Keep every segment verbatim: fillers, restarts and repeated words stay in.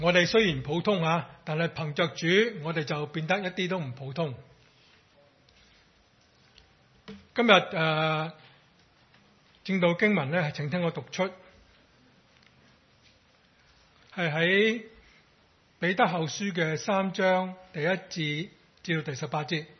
我哋雖然普通啊，但係憑着主，我哋就變得一啲都唔普通。今日誒、呃、正道經文咧，係請聽我讀出，係喺彼得後書嘅三章第一節至到第十八節。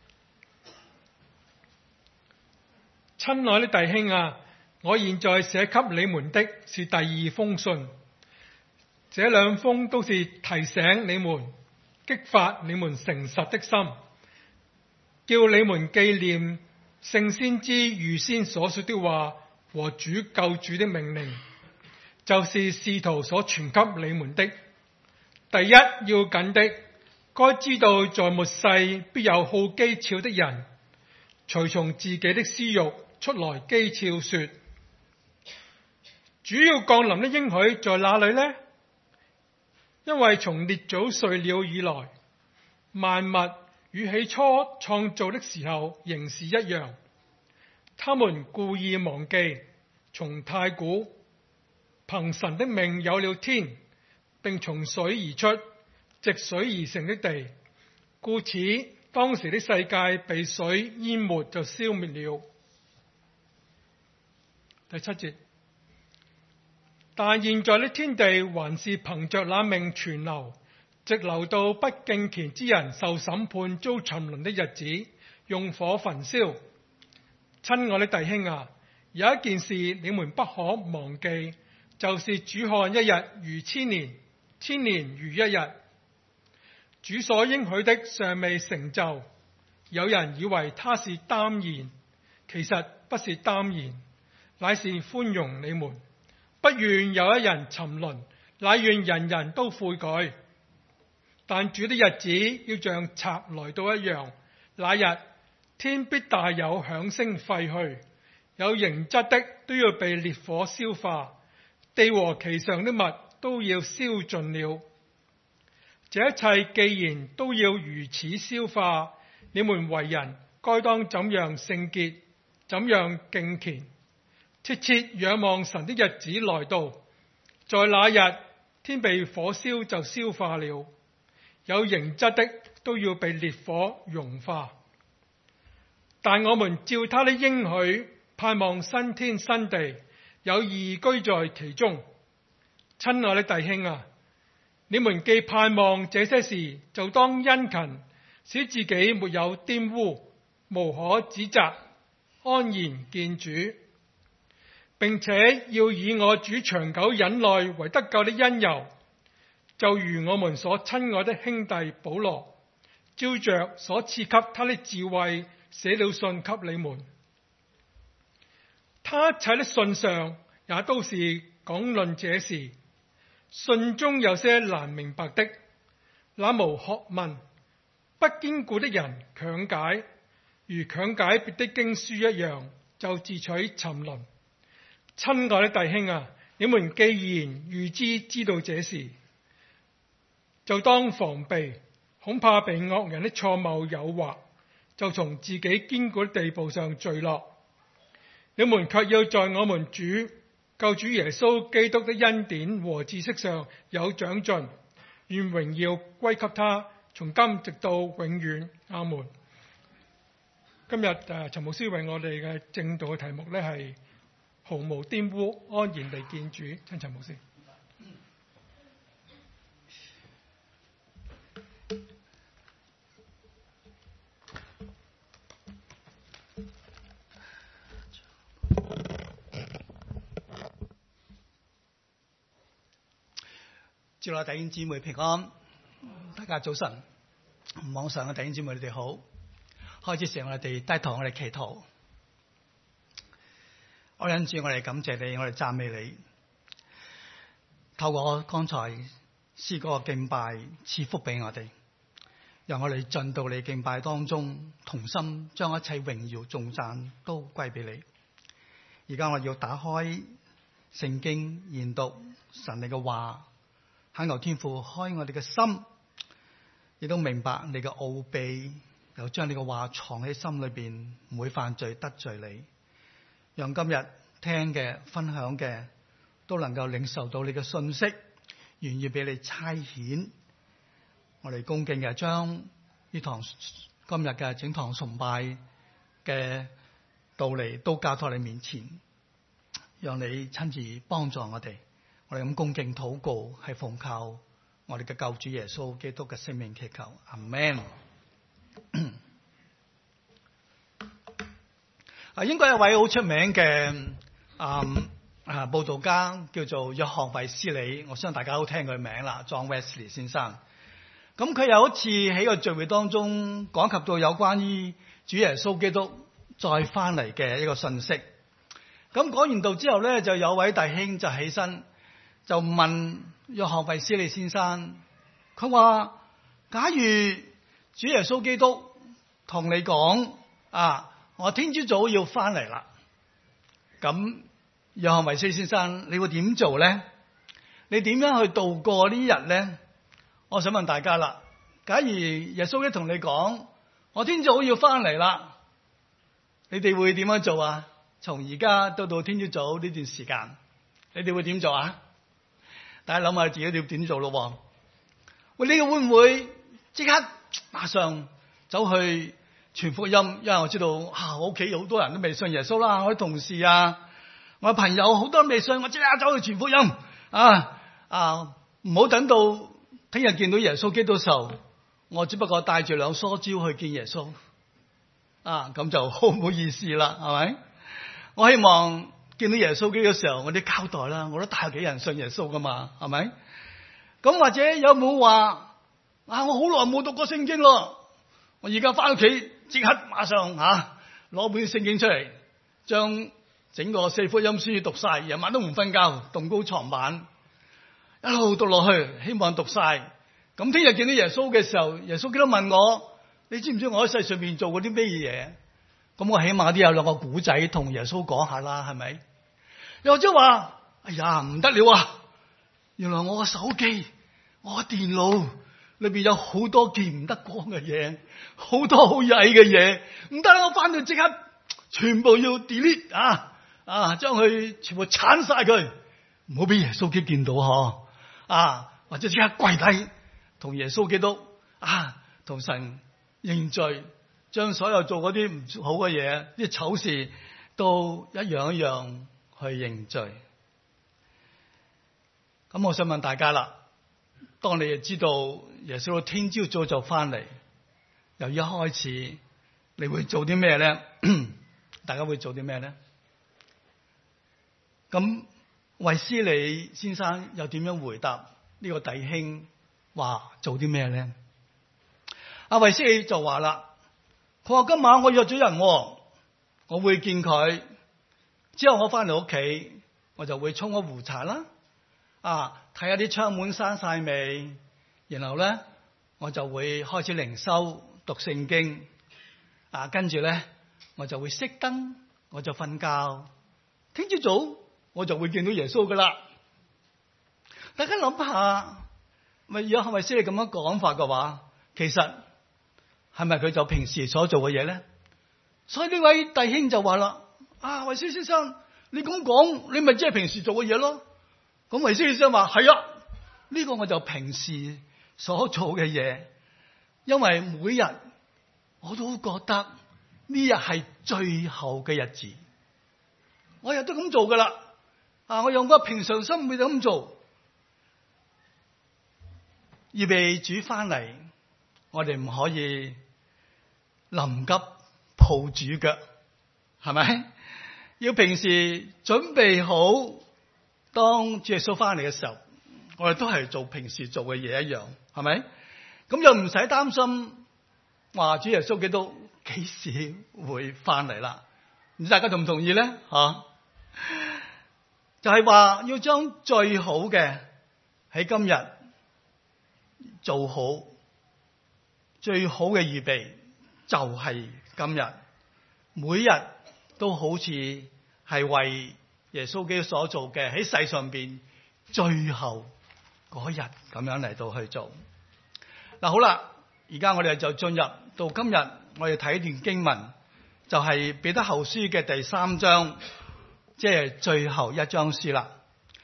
親愛的弟兄啊，我現在寫給你們的是第二封信。這兩封都是提醒你們、激發你們誠實的心，叫你們紀念聖先知預先所說的話和主救主的命令，就是使徒所傳給你們的。第一要緊的，該知道在末世必有好譏誚的人，隨從自己的私欲出來譏誚說：主要降臨的應許在哪裏呢？因為從列祖睡了以來，萬物與起初創造的時候仍是一樣。他們故意忘記，從太古憑神的命有了天，並從水而出，藉水而成的地，故此當時的世界被水淹沒就消滅了。第七節。但現在的天地還是憑着那命存留，直留到不敬虔之人受審判遭沉淪的日子，用火焚燒。親愛的弟兄啊，有一件事你們不可忘記，就是主看一日如千年，千年如一日。主所應許的尚未成就，有人以為他是耽延，其實不是耽延，乃是寬容你們，不願有一人沉淪，乃願人人都悔改。但主的日子要像賊來到一樣，那日天必大有響聲廢去，有形質的都要被烈火消化，地和其上的物都要燒盡了。這一切既然都要如此消化，你們為人該當怎樣聖潔，怎樣敬虔，切切仰望神的日子來到，在那日天被火燒就消化了，有形質的都要被烈火融化。但我們照他的應許，盼望新天新地，有義居在其中。親愛的弟兄啊，你們既盼望這些事，就當殷勤，使自己沒有玷污，無可指責，安然見主。並且要以我主長久忍耐為得救的因由，就如我們所親愛的兄弟保羅，照着所賜給他的智慧寫了信給你們。他一切的信上也都是講論這事。信中有些難明白的，那無學問、不堅固的人強解，如強解別的經書一樣，就自取沉淪。親愛的弟兄啊，你們既然預知知道這事，就當防備，恐怕被惡人的錯謬誘惑，就從自己堅固的地步上墜落。你們卻要在我們主救主耶穌基督的恩典和知識上有長進，願榮耀歸給他，從今直到永遠。阿門。今日誒陳牧師為我哋嘅正道嘅題目呢係毫無玷污，安然地見主。親陳牧師。 主內弟兄姊妹平安，大家早晨。網上嘅弟兄姊妹你哋好。開始時我哋低頭我哋祈禱。我忍住我哋感謝你，我哋讚美你。透過剛才詩歌嘅敬拜賜福俾我哋，讓我哋進到你敬拜當中，同心將一切榮耀頌讚都歸俾你。而家我要打開聖經研讀神你嘅話。懇求天父開我哋嘅心，亦都明白你嘅奧秘，又將你嘅話藏喺心裏邊，唔會犯罪得罪你。讓今日聽嘅分享嘅都能夠領受到你嘅信息， 願意俾你差遣。我哋恭敬嘅將呢堂今日嘅整堂崇拜嘅道理都交託你面前，讓你親自幫助我哋。我哋咁恭敬禱告，係奉靠我哋嘅救主耶穌基督嘅聖名祈求，阿們。啊，應該有一位好出名嘅啊啊佈道家叫做約翰衛斯理，我相信大家都聽佢名啦 ，John Wesley 先生。咁佢有一次喺個聚會當中講及到有關於主耶穌基督再翻嚟嘅一個信息。咁講完道之後咧，就有位弟兄就起身就問約翰衛斯理先生，佢話：假如主耶穌基督同你講啊，我聽朝早要翻嚟啦，咁約翰衛斯理先生，你會點做咧？你點樣去度過呢日咧？我想問大家啦，假如耶穌基督同你講，我聽朝早要翻嚟啦，你哋會點樣做啊？從而家到到聽朝早呢段時間，你哋會點做啊？大家諗下自己要點做咯。喂，你會唔會即刻馬上走去傳福音？因為我知道啊，我屋企好多人都未信耶穌啦，我啲同事啊，我朋友好多人未信，我即刻走去傳福音啊啊！唔好等到聽日見到耶穌基督嘅時候，我只不過帶住兩梳蕉去見耶穌啊，咁就好唔好意思啦，係咪？我希望見到耶穌基督嘅時候，我啲交代啦，我都帶幾人信耶穌噶嘛，係咪？咁或者有冇話啊？我好耐冇讀過聖經咯，我而家翻屋企即刻馬上吓攞本聖經出嚟，將整個四福音書讀晒，夜晚都唔瞓覺，動高床板一路讀落去，希望讀晒。咁聽日見到耶穌嘅時候，耶穌基督問我：你知唔知我喺世上面做過啲咩嘢？咁我起碼都有兩個古仔同耶穌講下啦，係咪？又或者話：哎呀，唔得了啊！原來我個手機、我個電腦裏邊有好多見唔得光嘅嘢，好多好曳嘅嘢，唔得啦！我翻到即刻全部要 delete 啊啊，將佢全部鏟晒佢，唔好俾耶穌基督見到嗬啊！或者即刻跪低同耶穌基督啊，同神認罪。將所有做嗰啲唔好嘅嘢、啲醜事，都一樣一樣去認罪。咁我想問大家啦，當你知道耶穌聽朝早就翻嚟，由一開始你會做啲咩咧？大家會做啲咩咧？咁衛斯理先生又點樣回答呢個弟兄話做啲咩咧？阿衛斯理就話啦。佢話今晚我約咗人，我會見佢。之後我翻嚟屋企，我就會沖個壺茶啦，啊，睇下啲窗門閂晒未，然後咧我就會開始靈修讀聖經，啊，跟住咧我就會熄燈，我就瞓覺。聽朝早我就會見到耶穌噶啦。大家諗下，咪如果係咪先你咁樣講法嘅話，其實係咪佢就平時所做嘅嘢咧？所以呢位弟兄就話啦：啊，衛斯理先生，你咁講，你咪即係平時做嘅嘢咯？咁衛斯理先生話：係啊，呢個我就平時所做嘅嘢，因為每日我都覺得呢日係最後嘅日子，我日都咁做噶啦。啊，我用個平常心會咁做，預備主翻嚟，我哋唔可以臨急抱主腳，係咪？要平時準備好，當主耶穌翻嚟嘅時候，我哋都係做平時做嘅嘢一樣，係咪？咁又唔使擔心話主耶穌基督幾時會翻嚟啦？唔知大家同唔同意咧？吓、啊，就係、是、話要將最好嘅喺今日做好，最好嘅預備就係今日，每日都好似係為耶穌基督所做嘅喺世上邊最後嗰日咁樣嚟到去做。嗱，好啦，而家我哋就進入到今日，我哋睇段經文，就係彼得後書嘅第三章，即係最後一章書啦。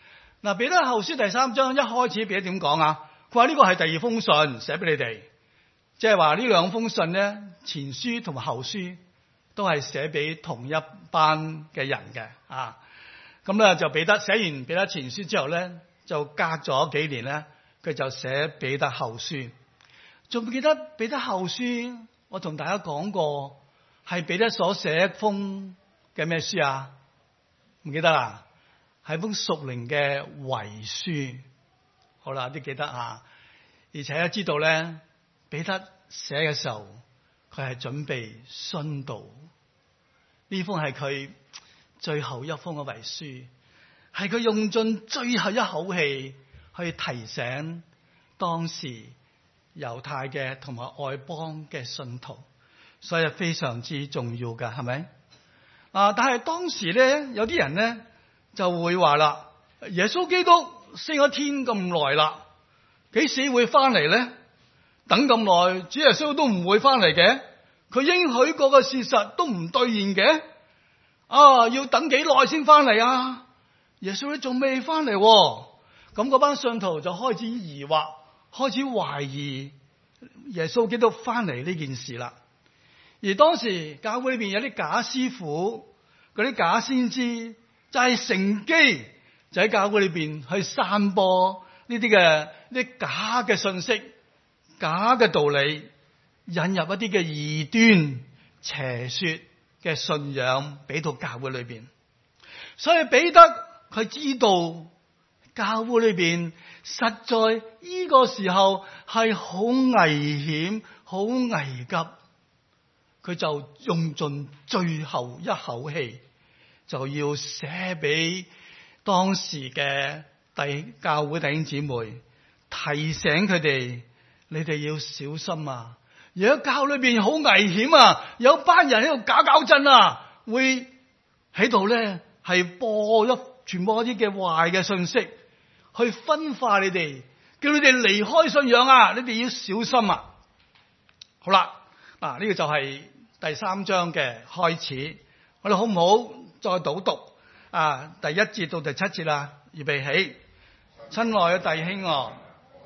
嗱，彼得後書第三章一開始彼得點講啊？佢話呢個係第二封信寫俾你哋，即係話呢兩封信咧，前書同埋後書都係寫俾同一班嘅人嘅啊。咁咧就彼得寫完彼得前書之後咧，就隔咗幾年咧，佢就寫彼得後書。仲記得彼得後書，我同大家講過係彼得所寫一封嘅咩書啊？唔記得啦，係封屬靈嘅遺書。好啦，都記得啊。而且都知道咧，彼得寫嘅時候，佢係準備殉道。呢封係佢最後一封嘅遺書，係佢用盡最後一口氣去提醒當時猶太嘅同埋外邦嘅信徒，所以係非常之重要㗎，係咪？啊！但係當時咧，有啲人咧就會話啦：耶穌基督升咗天咁耐啦，幾時會翻嚟咧？等咁耐，主耶穌都唔會翻嚟嘅，佢應許過嘅事實都唔兌現嘅。啊！要等幾耐先翻嚟啊？耶穌你仲未翻嚟，咁嗰班信徒就開始疑惑，開始懷疑耶穌基督翻嚟呢件事啦。而當時教會裏邊有啲假師傅，嗰啲假先知，就係乘機就喺教會裏邊去散播呢啲嘅呢啲假嘅信息、假嘅道理，引入一啲嘅異端邪說嘅信仰俾到教會裏邊。所以彼得佢知道教會裏邊實在呢個時候係好危險、好危急，佢就用盡最後一口氣，就要寫俾當時嘅弟教會弟兄姊妹，提醒佢哋：你哋要小心啊！而喺教裏邊好危險啊！有班人喺度搞搞震啊，會喺度咧係播一傳播一啲嘅壞嘅信息，去分化你哋，叫你哋離開信仰啊！你哋要小心啊！好啦，嗱呢個就係第三章嘅開始，我哋好唔好再倒讀啊？第一節到第七節啦，預備起，親愛嘅弟兄啊！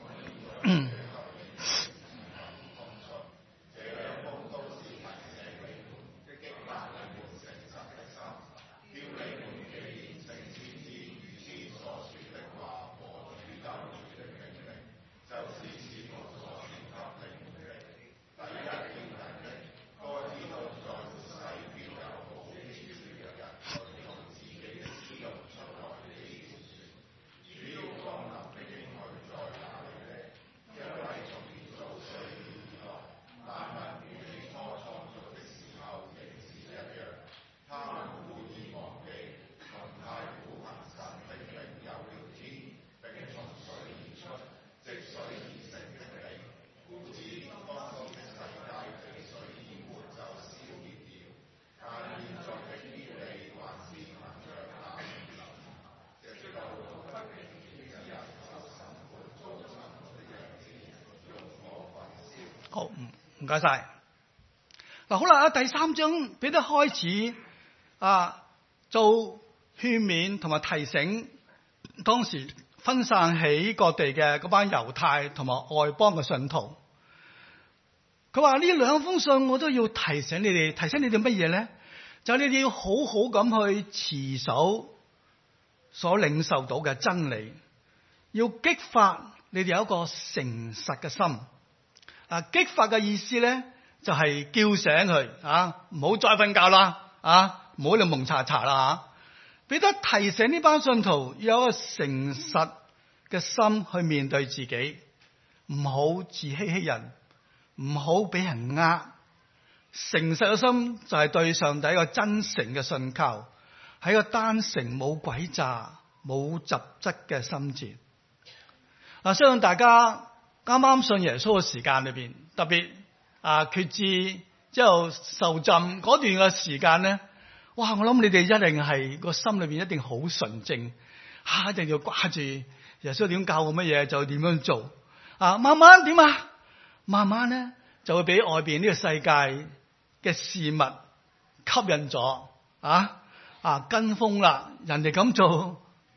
好，唔唔該晒。嗱，好啦，第三章彼得開始啊，做勸勉同埋提醒當時分散喺各地嘅嗰班猶太同埋外邦嘅信徒。佢話呢兩封信我都要提醒你哋，提醒你哋乜嘢咧？就係你哋要好好咁去持守所領受到嘅真理，要激發你哋有一個誠實嘅心。啊！激發嘅意思咧，就係、是、叫醒佢啊，唔好再瞓覺啦，啊，唔好喺度蒙查查啦吓。彼得提醒呢班信徒要有一個誠實嘅心去面對自己，唔好自欺欺人，唔好俾人呃。誠實嘅心就係對上帝一個真誠嘅信靠，係一個單誠冇詭詐冇雜質嘅心志。嗱，相信大家啱啱信耶穌嘅時間裏邊，特別啊決志之後受浸嗰段嘅時間咧，哇！我諗你哋一定係個心裏邊一定好純正，吓、啊、一定要掛住耶穌點教我乜嘢就點樣做啊！慢慢點啊，慢慢咧就會俾外邊呢個世界嘅事物吸引咗啊啊跟風啦，人哋咁做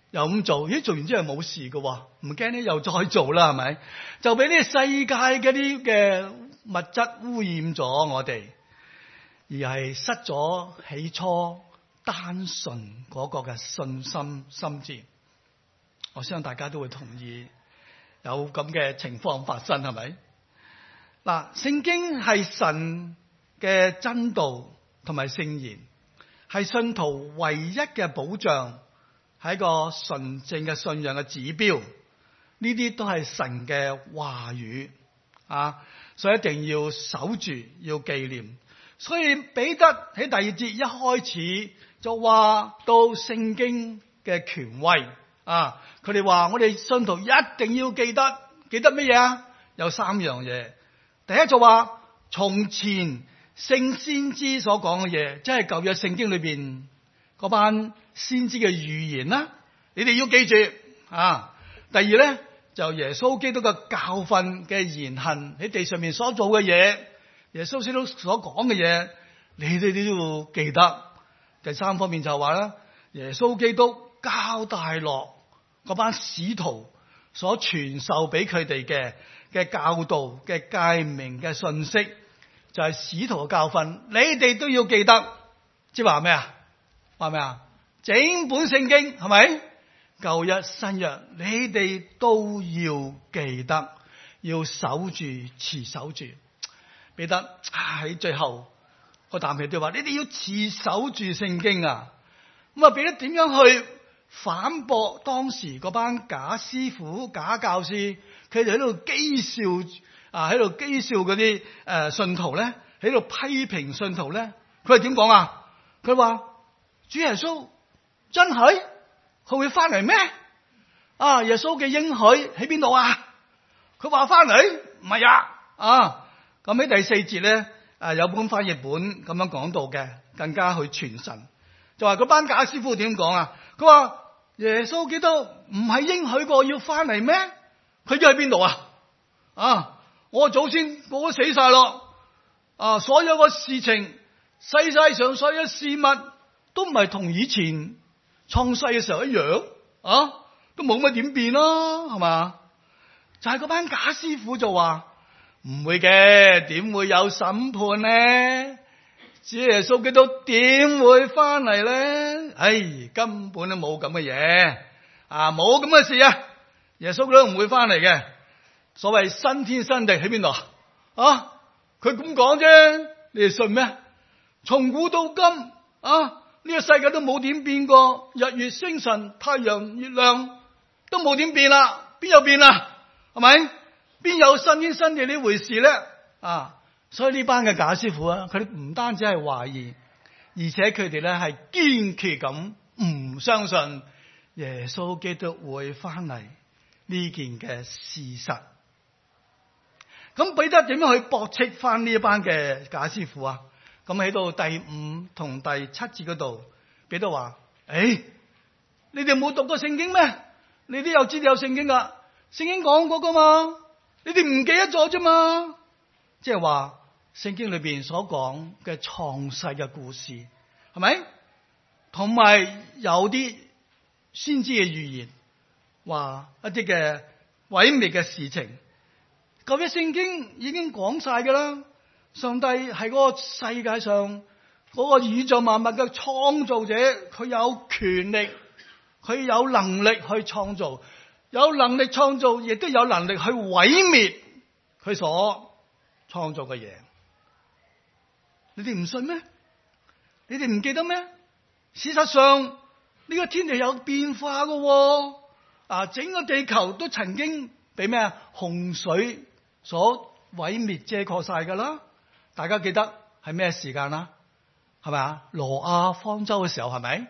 又咁做，咦？做完之後冇事嘅喎，唔驚咧又再做啦，係咪？就俾呢個世界嗰啲嘅物質污染咗我哋，而係失咗起初單純嗰個嘅信心心志。我相信大家都會同意有咁嘅情況發生，係咪？嗱，聖經係神嘅真道同埋聖言，係信徒唯一嘅保障，係一個純正嘅信仰嘅指標。呢啲都係神嘅話語啊，所以一定要守住，要紀念。所以彼得喺第二節一開始就話到聖經嘅權威啊，佢哋話我哋信徒一定要記得，記得乜嘢啊？有三樣嘢。第一就話從前聖先知所講嘅嘢，即係舊約聖經裏邊嗰班先知嘅預言啦，你哋要記住啊。第二咧就耶穌基督嘅教訓嘅言行，喺地上面所做嘅嘢，耶穌基督所講嘅嘢，你哋都要記得。第三方面就話啦，耶穌基督交代落嗰班使徒所傳授俾佢哋嘅嘅教導嘅誡命嘅信息，就係使徒嘅教訓，你哋都要記得。即係話咩啊？話咩啊？整本聖經係咪？舊約新約，你哋都要記得，要守住，持守住。彼得喺最後個啖氣都話：你哋要持守住聖經啊！咁啊，彼得點樣去反駁當時嗰班假師傅、假教師？佢哋喺度譏笑啊，喺度譏笑嗰啲誒信徒咧，喺度批評信徒咧。佢係點講啊？佢話主耶穌真係佢會翻嚟咩？啊，耶穌嘅應許喺邊度啊？佢話翻嚟唔係啊？啊，咁喺第四節咧，誒有本翻譯本咁樣講到嘅，更加去傳神，就話嗰班假師傅點講啊？佢話耶穌基督唔係應許過要翻嚟咩？佢咗喺邊度啊？啊，我祖先我都死晒咯！啊，所有嘅事情，世界上所有事物都唔係同以前創世嘅時候一樣啊，都冇乜點變咯，係嘛？就係嗰班假師傅就話唔會嘅，點會有審判呢？主耶穌基督點會翻嚟咧？唉，根本都冇咁嘅嘢啊，冇咁嘅事啊！耶穌都唔會翻嚟嘅。所謂新天新地喺邊度啊？佢咁講啫，你哋信咩？從古到今啊，呢個世界都冇點變過，日月星辰、太陽、月亮都冇點變啦，邊有變啊？係咪？邊有新天新地呢回事咧？啊！所以呢班嘅假師傅啊，佢哋唔單止係懷疑，而且佢哋咧係堅決咁唔相信耶穌基督會翻嚟呢件嘅事實。咁彼得點樣去駁斥翻呢一班嘅假師傅啊？咁喺到第五同第七節嗰度，彼得話：誒、哎，你哋冇讀過聖經咩？你都有知道有聖經噶，聖經講過噶嘛？你哋唔記得咗啫嘛？即係話聖經裏邊所講嘅創世嘅故事，係咪？同埋有啲先知嘅預言，話一啲嘅毀滅嘅事情。舊約聖經已經講晒噶啦，上帝係嗰個世界上嗰個宇宙萬物嘅創造者，佢有權力，佢有能力去創造，有能力創造，亦都有能力去毀滅佢所創造嘅嘢。你哋唔信咩？你哋唔記得咩？事實上呢個天地有變化嘅，啊，整個地球都曾經俾咩啊洪水所毀滅遮蓋晒噶啦。大家記得係咩時間啦？係咪啊？挪亞方舟嘅時候，係咪？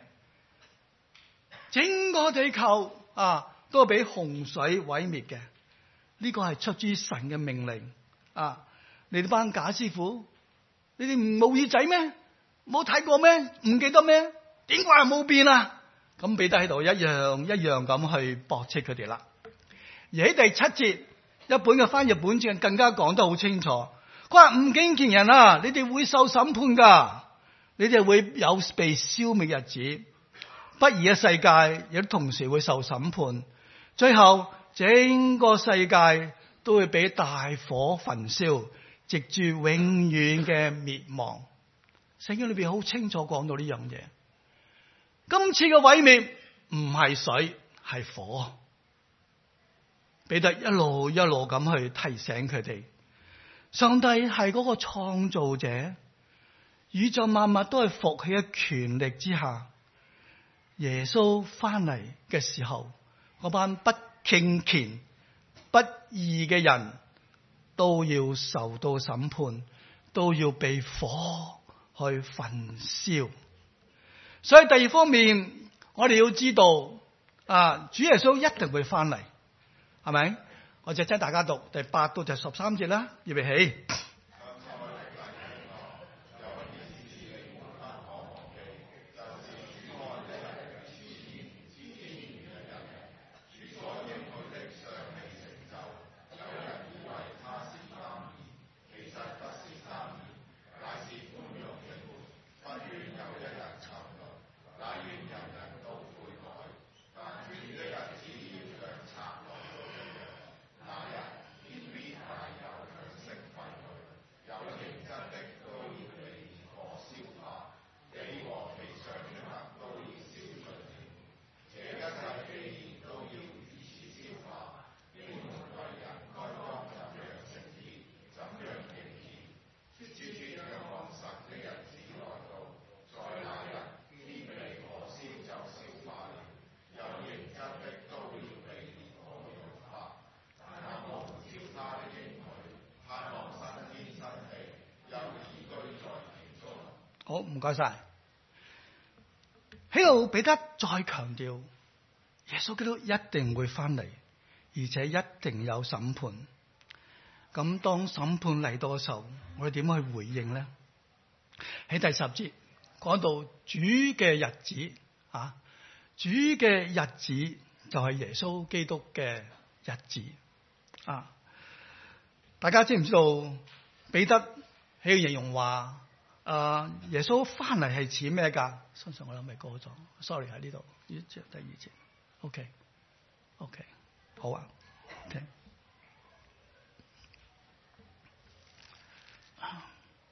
整個地球啊都係俾洪水毀滅嘅。呢個係出於神嘅命令啊！你哋班假師傅，你哋唔冇耳仔咩？冇睇過咩？唔記得咩？點解係冇變啊？咁彼得喺度一樣一樣咁去駁斥佢哋啦。而喺第七節，一本嘅翻譯本章更加講得好清楚。佢話唔敬虔人啊，你哋會受審判噶，你哋會有被消滅日子。 不義嘅世界亦都同時會受審判，最後整個世界都會俾大火焚燒，直至永遠嘅滅亡。聖經裏邊好清楚講到呢樣嘢。今次嘅毀滅唔係水，係火。彼得一路一路咁去提醒佢哋，上帝係嗰個創造者，宇宙萬物都係服佢嘅權力之下。耶穌翻嚟嘅時候，嗰班不敬虔、不義嘅人都要受到審判，都要被火去焚燒。所以第二方面，我哋要知道啊，主耶穌一定會翻嚟，係咪？我就請大家讀第八到第十三節啦，預備起。好，唔該晒。喺度彼得再強調，耶穌基督一定會翻嚟，而且一定有審判。咁當審判嚟到嘅時候，我哋點去回應呢？喺第十節講到主嘅日子啊，主嘅日子就係耶穌基督嘅日子啊！大家知唔知道彼得喺度形容話？誒、uh, 耶穌翻嚟係似咩㗎？相信我諗咪過咗 ，sorry 喺呢度，呢節第二節 ，OK OK 好啊 ，OK 啊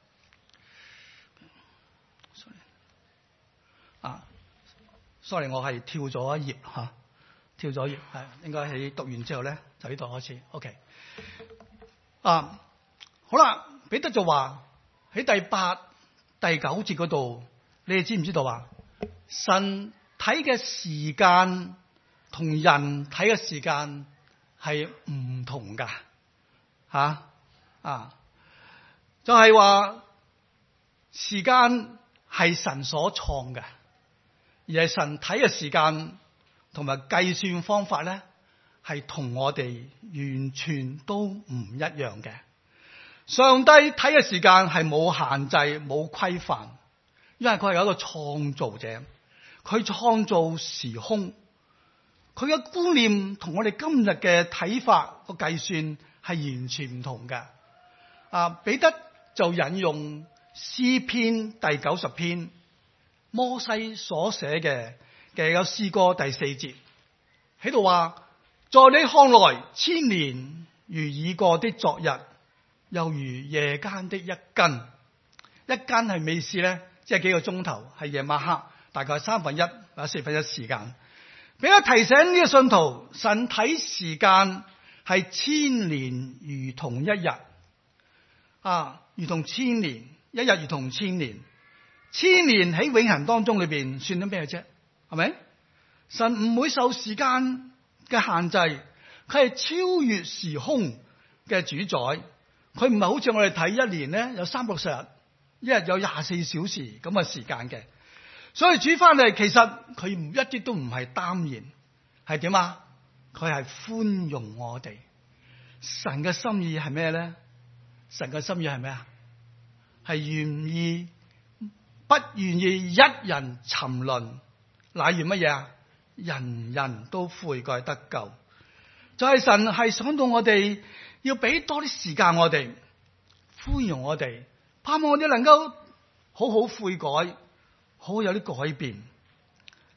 ，sorry 啊 ，sorry 我係跳咗一頁嚇、啊，跳咗一頁係應該喺讀完之後咧就呢度開始 ，OK 啊，好啦，彼得就話喺第八。第九節嗰度，你哋知唔知道啊？神睇嘅時間同人睇嘅時間係唔同噶，吓啊，啊，就係話時間係神所創嘅，而係神睇嘅時間同埋計算方法咧，係同我哋完全都唔一樣嘅。上帝睇嘅時間係冇限制、冇規範，因為佢係一個創造者，佢創造時空，佢嘅觀念同我哋今日嘅睇法個計算係完全唔同嘅。啊，彼得就引用詩篇第九十篇，摩西所寫嘅嘅有詩歌第四節，喺度話：在你看來，千年如已過的昨日，又如夜間的一更。一更係咩意思咧？即係幾個鐘頭，係夜晚黑，大概三分一或者四分一時間。俾我提醒呢個信徒，神睇時間係千年如同一日，啊，如同千年，一日如同千年。千年喺永恆當中裏邊算得咩啫？係咪？神唔會受時間嘅限制，佢係超越時空嘅主宰。佢唔係好似我哋睇一年咧有三百六十日，一日有廿四小時咁嘅時間嘅。所以主翻嚟，其實佢唔一啲都唔係耽延，係點啊？佢係寬容我哋。神嘅心意係咩咧？神嘅心意係咩啊？係願意不願意一人沉淪，乃願乜嘢啊？人人都悔改得救。就係、是、神係想到我哋要俾多啲時間我哋，寬容我哋，盼望我哋能夠好好悔改，好好有啲改變。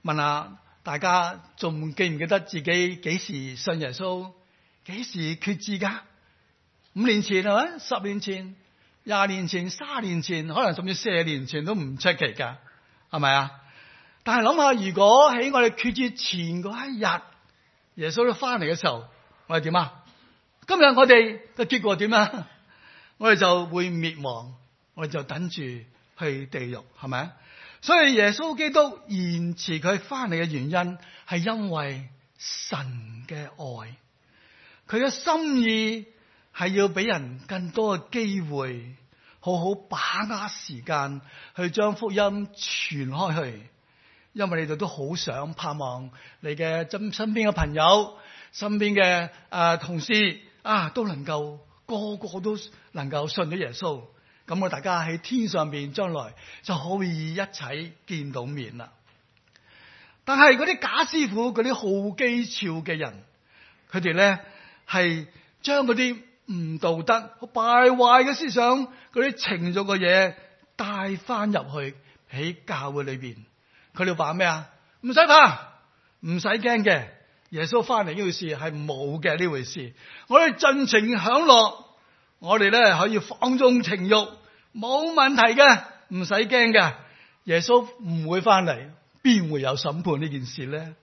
問下大家仲記唔記得自己幾時信耶穌，幾時決志噶？五年前係咪？十年前、廿年前、三年前，可能甚至四年前都唔出奇噶，係咪啊？但係諗下，如果喺我哋決志前嗰一日，耶穌都翻嚟嘅時候，我哋點啊？今日我哋嘅結果點啊？我哋就會滅亡，我哋就等住去地獄，係咪啊？所以耶穌基督延遲佢翻嚟嘅原因，係因為神嘅愛，佢嘅心意係要俾人更多嘅機會，好好把握時間去將福音傳開去。因為你哋都好想盼望你嘅身身邊嘅朋友、身邊嘅誒同事啊，都能夠個個都能夠信到耶穌，咁我大家喺天上邊將來就可以一齊見到面啦。但係嗰啲假師傅、嗰啲好機巧嘅人，佢哋咧係將嗰啲唔道德、好敗壞嘅思想、嗰啲情慾嘅嘢帶翻入去喺教會裏邊。佢哋話咩啊？唔使怕，唔使驚嘅。耶穌翻嚟呢回事係冇嘅呢回事。我哋盡情享樂，我哋咧可以放縱情慾，冇問題嘅，唔使驚嘅。耶穌唔會翻嚟，邊會有審判呢件事咧？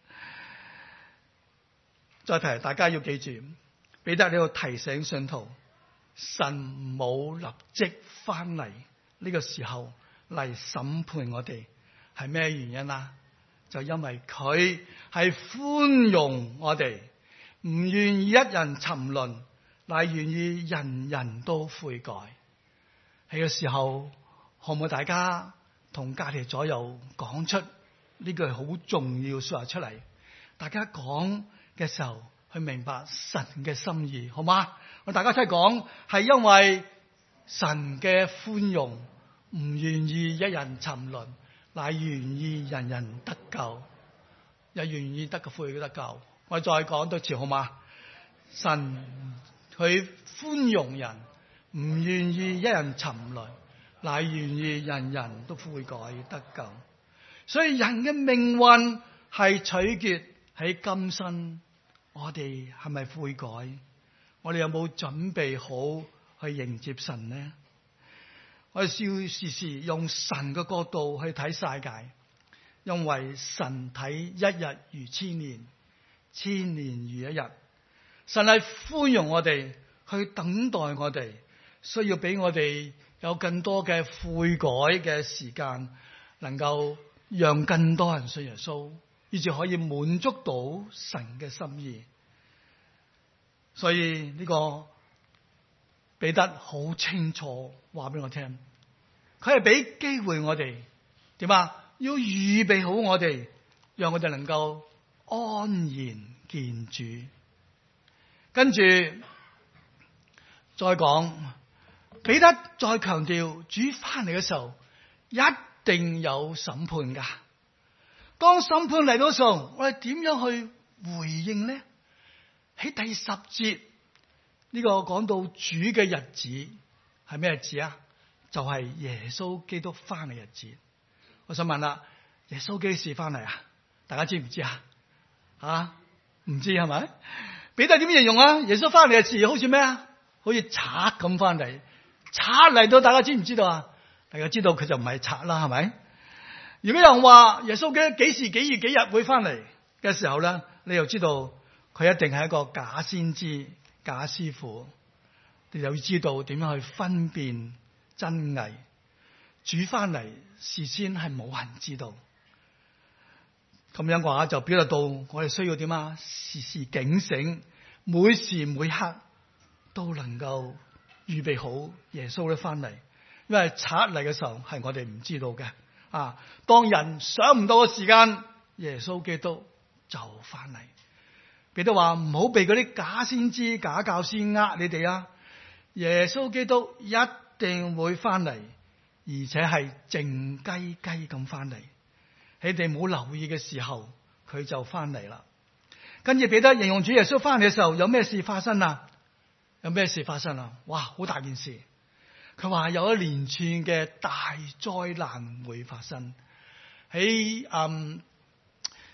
再提大家要記住，彼得呢度提醒信徒，神冇立即翻嚟呢個時候嚟審判我哋。係咩原因啊？就因為佢係寬容我哋，唔願意一人沉淪，乃願意人人都悔改。喺個時候，可唔可以大家同隔籬左右講出呢句好重要說話出嚟？大家講嘅時候，去明白神嘅心意，好嗎？我大家一齊講，係因為神嘅寬容，唔願意一人沉淪，乃願意人人得救，又願意得個悔得救。我再講多次好嗎？神佢寬容人，唔願意一人沉淪，乃願意人人都悔改得救。所以人嘅命運係取決喺今生，我哋係咪悔改？我哋有冇準備好去迎接神呢？我哋要時時用神嘅角度去睇世界，因為神睇一日如千年，千年如一日。神係寬容我哋，去等待我哋，需要俾我哋有更多嘅悔改嘅時間，能夠讓更多人信耶穌，以至可以滿足到神嘅心意。所以呢個彼得好清楚話俾我聽，佢係俾機會我哋點啊？要預備好我哋，讓我哋能夠安然見主。跟住再講，彼得再強調，主翻嚟嘅時候一定有審判噶。當審判嚟到嘅時候，我哋點樣去回應呢？喺第十節呢個講到主嘅日子係咩日子啊？就係耶穌基督翻嚟日子。我想問啦，耶穌幾時翻嚟啊？大家知唔知啊？吓，唔知係咪？彼得點形容啊？耶穌翻嚟嘅日子好似咩啊？好似賊咁翻嚟。賊嚟到，大家知唔知道啊？大家知道佢就唔係賊啦，係咪？如果有人話耶穌嘅幾時幾月幾日會翻嚟嘅時候咧，你又知道佢一定係一個假先知、假師傅。你又要知道點樣去分辨真偽。主翻嚟事先係冇人知道，咁樣嘅話就表達到我哋需要點啊？時時警醒，每時每刻都能夠預備好耶穌咧翻嚟。因為賊嚟嘅時候係我哋唔知道嘅啊。當人想唔到嘅時間，耶穌基督就翻嚟。彼得話唔好被嗰啲假先知、假教師呃你哋啊！耶穌基督一定會翻嚟。而且係靜雞雞咁翻嚟，喺你哋冇留意嘅時候，佢就翻嚟啦。跟住彼得形容主耶穌翻嚟嘅時候，有咩事發生啊？有咩事發生啊？哇，好大件事！佢話有一連串嘅大災難會發生。喺嗯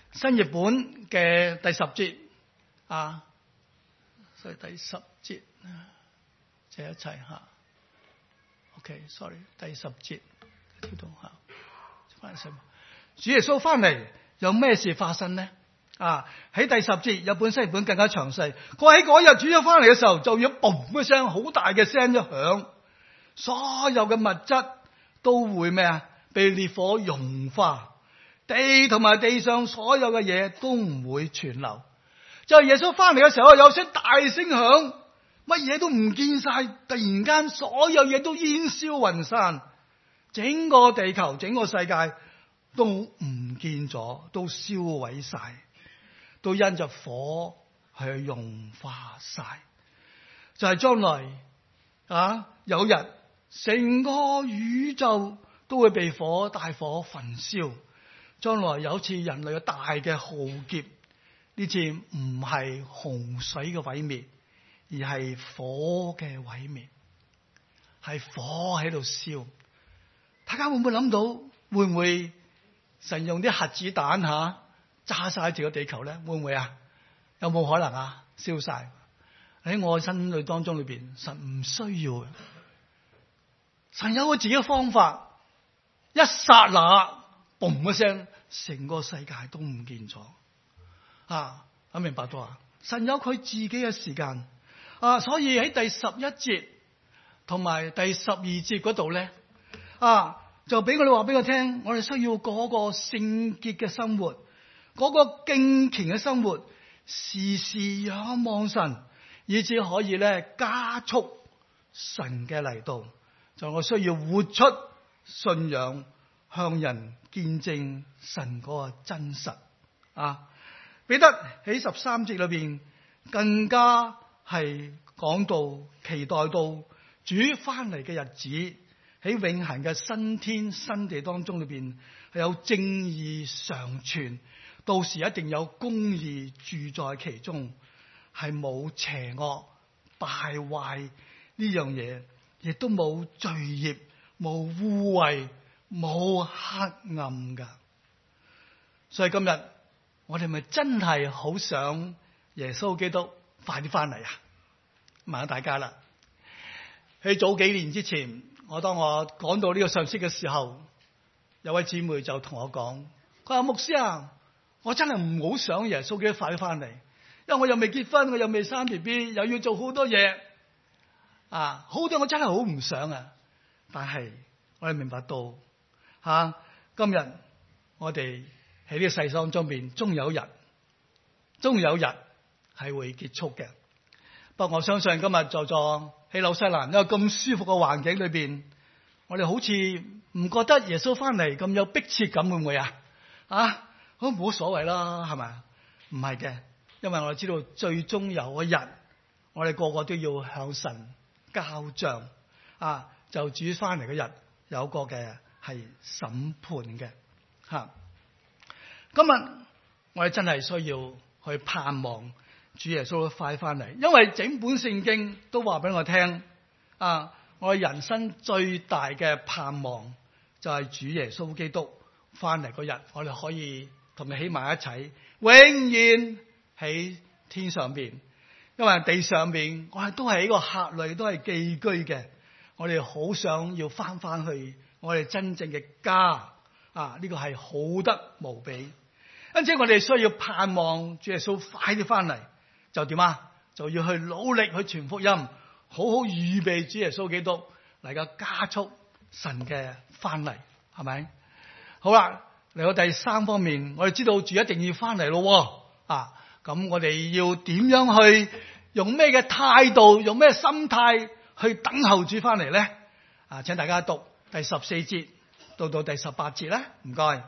新譯本嘅第十節啊，所以第十節借一齊吓。OK，sorry，、okay，第十節跳到吓，翻嚟主耶穌翻嚟有咩事發生呢？啊，喺第十節有本新譯本更加詳細。佢喺嗰日主耶穌翻嚟嘅時候，就要嘣一聲好大嘅聲一響，所有嘅物質都會咩啊？被烈火融化，地同埋地上所有嘅嘢都唔會存留。就係耶穌翻嚟嘅時候，有聲大聲響，乜嘢都唔見晒，突然間所有嘢都煙消雲散，整個地球整個世界都唔見咗，都燒毀晒，都因着火去融化晒。就係將來啊，有日成個宇宙都會被火大火焚燒。將來有次人類嘅大嘅浩劫，呢次唔係洪水嘅毀滅，而係火嘅毀滅，係火喺度燒。大家會唔會諗到，會唔會神用啲核子彈吓炸晒住個地球咧？會唔會啊？有冇可能啊？燒晒？喺我心裏當中裏邊，神唔需要嘅。神有佢自己嘅方法，一剎那，嘣一聲，成個世界都唔見咗。啊，我明白到啊，神有佢自己嘅時間啊，所以喺第十一節同埋第十二節嗰度咧，啊，就俾我哋話俾我聽，我哋需要嗰個聖潔嘅生活，嗰個敬虔嘅生活，時時仰望神，以至可以咧加速神嘅嚟到。就我需要活出信仰，向人見證神嗰個真實啊！彼得喺十三節裏邊更加係講到期待到主翻嚟嘅日子，喺永恆嘅新天新地當中裏邊係有正義常存，到時一定有公義住在其中，係冇邪惡敗壞呢樣嘢，亦都冇罪孽、冇污穢、冇黑暗噶。所以今日我哋咪真係好想耶穌基督快啲翻嚟啊！問下大家啦。喺早幾年之前，我當我講到呢個信息嘅時候，有位姊妹就同我講，佢話牧師啊，我真係唔好想耶穌基督快啲翻嚟，因為我又未結婚，我又未生 B B， 又要做好多嘢啊，好多我真係好唔想啊。但係我哋明白到吓、啊，今日我哋喺呢個世上中邊，終有日，終有日係會結束嘅。不過我相信今日在座喺紐西蘭一個咁舒服嘅環境裏邊，我哋好似唔覺得耶穌翻嚟咁有迫切感，會唔會啊？啊，好冇所謂啦，係咪？唔係嘅，因為我哋知道最終有一日，我哋個個都要向神交賬啊！就主翻嚟嗰日，有個嘅係審判嘅吓、啊。今日我哋真係需要去盼望主耶穌快翻嚟，因為整本聖經都話俾我聽啊！我哋人生最大嘅盼望就係主耶穌基督翻嚟嗰日，我哋可以同佢喺埋一齊，永遠喺天上邊。因為地上邊我哋都係一個客旅，都係寄居嘅。我哋好想要翻翻去我哋真正嘅家啊！呢個係好得無比。因此我哋需要盼望主耶穌快啲翻嚟，就點啊？就要去努力去傳福音，好好預備主耶穌基督嚟夠加速神嘅翻嚟，係咪？好啦，嚟到第三方面，我哋知道主一定要翻嚟咯，啊！咁我哋要點樣去用咩嘅態度，用咩心態去等候主翻嚟咧？啊，請大家讀第十四節到到第十八節咧，唔該。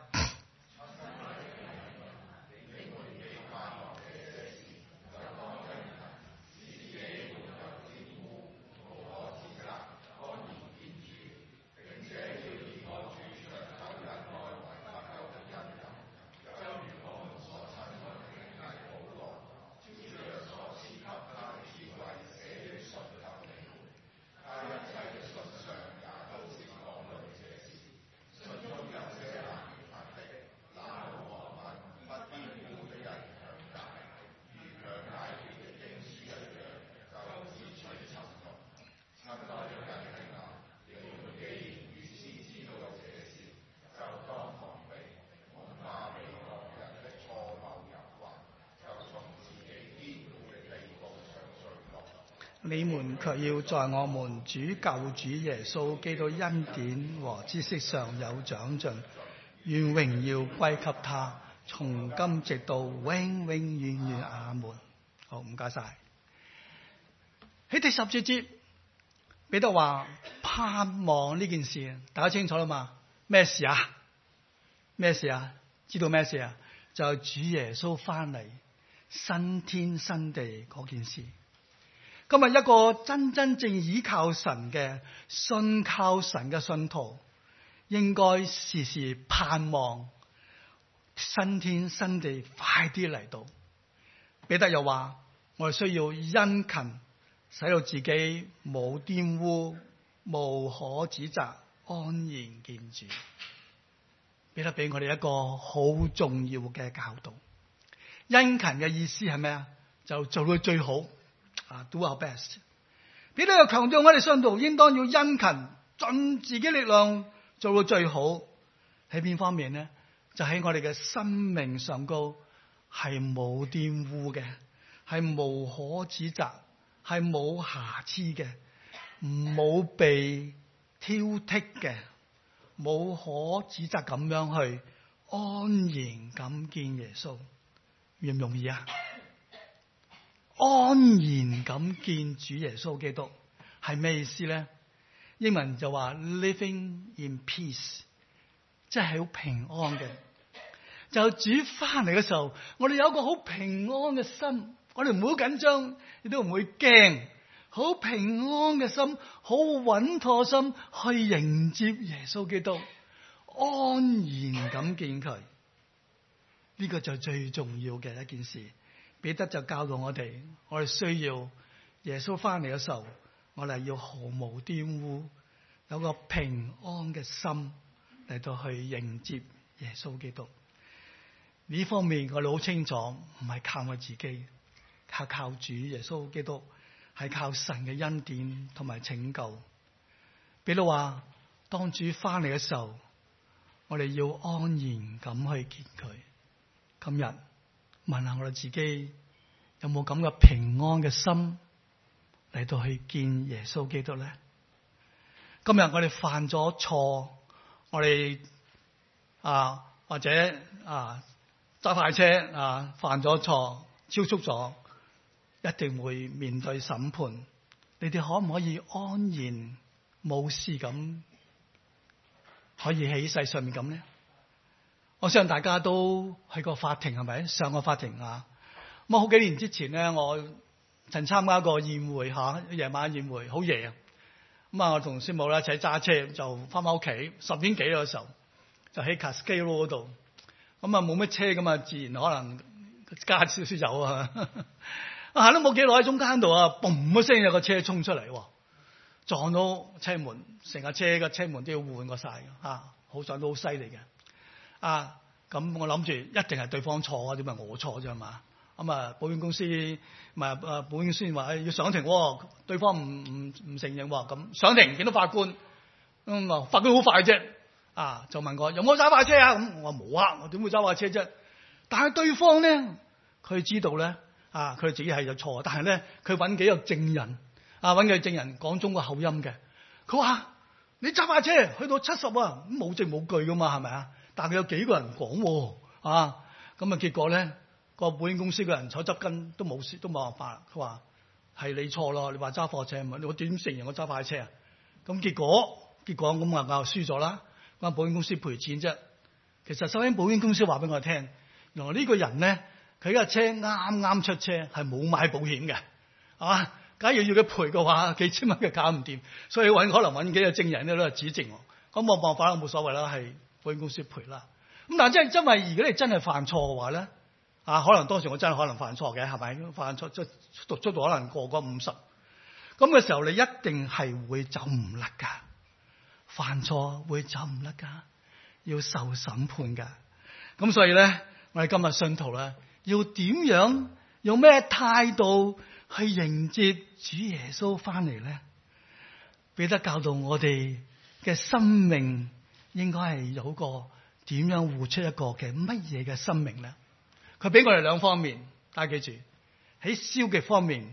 你們卻要在我們主救主耶穌基督恩典和知識上有長進，願榮耀歸給他，從今直到永永遠遠。阿門。好，唔該晒。喺第十節節，彼得話盼望呢件事，大家清楚啦嘛？咩事啊？咩事啊？知道咩事啊？就係主耶穌翻嚟新天新地嗰件事。今日一個真真正倚靠神嘅、信靠神嘅信徒，應該時時盼望新天新地快啲嚟到。彼得又話：我哋需要殷勤，使到自己冇玷污、無可指責，安然見主。彼得俾我哋一個好重要嘅教導。殷勤嘅意思係咩啊？就做到最好。啊 ，do our best。彼得又強調我哋信徒應當要殷勤，盡自己力量做到最好。喺邊方面呢？就喺我哋嘅生命上高係冇玷污嘅，係無可指責，係冇瑕疵嘅，冇被挑剔嘅，冇可指責咁樣去安然咁見耶穌，容唔容易啊？安然咁見主耶穌基督係咩意思咧？英文就話 living in peace， 即係好平安嘅。就主翻嚟嘅時候，我哋有一個好平安嘅心，我哋唔會緊張，亦都唔會驚，好平安嘅心，好穩妥心去迎接耶穌基督，安然咁見佢。呢個就最重要嘅一件事。彼得就教導我哋，我哋需要耶穌翻嚟嘅時候，我哋要毫無玷污，有個平安嘅心嚟到去迎接耶穌基督。呢方面我哋好清楚，唔係靠我自己，係靠主耶穌基督，係靠神嘅恩典同埋拯救。彼得話，當主翻嚟嘅時候，我哋要安然咁去見佢。今日問下我哋自己，有冇咁嘅平安嘅心嚟到去見耶穌基督咧？今日我哋犯咗錯，我哋啊或者啊揸快車啊犯咗錯，超速咗，一定會面對審判。你哋可唔可以安然無事咁可以喺世上面咁咧？我相信大家都去過法庭，係咪？上過法庭啊！咁好幾年之前咧，我曾參加過宴會吓，夜晚宴會好夜啊！咁啊，我同師母咧一齊揸車就翻返屋企，十點幾嘅時候就喺 Cascade Road 嗰度。咁啊冇乜車咁啊，自然可能加少少油啊！行都冇幾耐喺中間度啊，嘣一聲有個車衝出嚟，撞到車門，成架車嘅車門都要換過晒啊！好在都好犀利嘅。啊，咁我諗住一定係對方錯啊，點解我錯啫嘛？咁啊，保險公司咪啊，保險公司話要上庭，對方唔唔唔承認，咁上庭見到法官，咁啊法官好快啫，啊就問我有冇揸快車啊？咁我話冇啊，我點會揸快車啫？但係對方咧，佢知道咧，啊佢自己係有錯，但係咧佢揾幾個證人，啊揾幾個證人講中國口音嘅，佢話你揸快車去到七十啊，咁冇證冇據噶嘛，係咪啊？但係有幾個人講，啊，咁啊結果咧，個保險公司嘅人坐側跟都冇事，都冇辦法。佢話係你錯咯，你話揸貨車，我點承認我揸快車啊？咁結果結果咁啊，我輸咗啦。咁保險公司賠錢啫。其實首先保險公司話俾我聽，原來呢個人咧，佢架車啱啱出車，係冇買保險嘅，啊，假如要佢賠嘅話，幾千蚊佢搞唔掂，所以揾可能揾幾個證人咧都係指證我。咁冇辦法啦，冇所謂啦，係保險公司賠啦。咁但係真係因為如果你真係犯錯嘅話咧，啊，可能當時我真係可能犯錯嘅，係咪？犯錯即係讀速度可能過嗰五十，咁嘅時候你一定係會走唔甩噶，犯錯會走唔甩噶，要受審判噶。咁所以咧，我哋今日信徒咧，要點樣用咩態度去迎接主耶穌翻嚟咧？彼得教導我哋嘅生命應該係有個點樣活出一個嘅乜嘢嘅生命咧？佢俾我哋兩方面，大家記住，喺消極方面，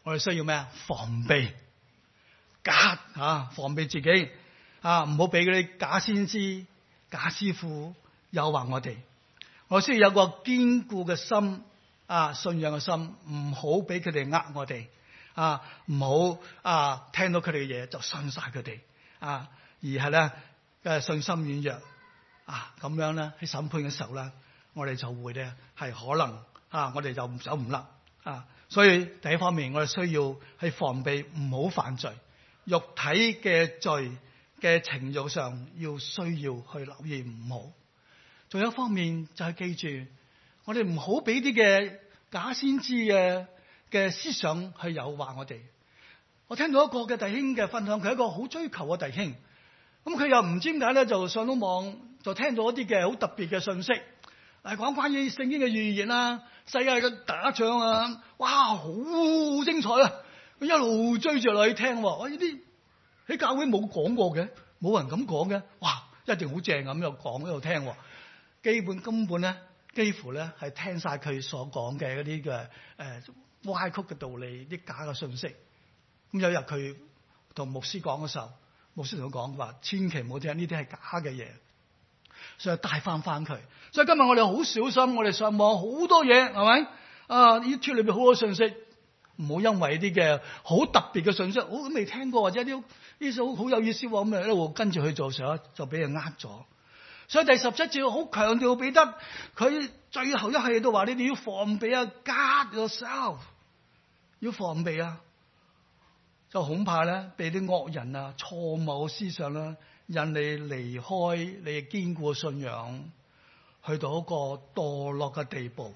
我哋需要咩啊？防備，假啊，防備自己啊，唔好俾嗰啲假先知、假師傅誘惑我哋。我需要有個堅固嘅心啊，信仰嘅心，唔好俾佢哋呃我哋啊，唔好啊聽到佢哋嘅嘢就信晒佢哋啊，而係咧嘅信心軟弱啊，咁樣咧喺審判嘅時候咧，我哋就會咧係可能啊，我哋就走唔甩啊。所以第一方面，我哋需要去防備唔好犯罪，肉體嘅罪嘅情慾上要需要去留意唔好。仲有一方面就係記住，我哋唔好俾啲嘅假先知嘅嘅思想去誘惑我哋。我聽到一個嘅弟兄嘅分享，佢係一個好追求嘅弟兄，咁佢又唔知點解咧，就上到網就聽到一啲嘅好特別嘅信息，誒講關於聖經嘅預言啊，世界嘅打仗啊，哇好精彩啊！佢一路追住落去聽，哇呢啲喺教會冇講過嘅，冇人咁講嘅，哇一定好正咁又講喺度聽。基本根本咧，幾乎咧係聽晒佢所講嘅嗰啲嘅誒歪曲嘅道理，啲假嘅信息。咁有日佢同牧師講嘅時候，牧師同佢講話，千祈唔好聽呢啲係假嘅嘢，所以帶翻翻佢。所以今日我哋好小心，我哋上網好多嘢，係咪啊？YouTube裏邊好多信息，唔好因為啲嘅好特別嘅信息，我都未聽過，或者啲呢首好有意思咁樣一路跟住去做時候，就俾人呃咗。所以第十七節好強調彼得，佢最後一係都話：你哋要防備啊 ，guard yourself， 要防備啊，就恐怕咧被啲惡人啊、錯誤思想啦，引你離開你堅固嘅信仰，去到一個墮落嘅地步。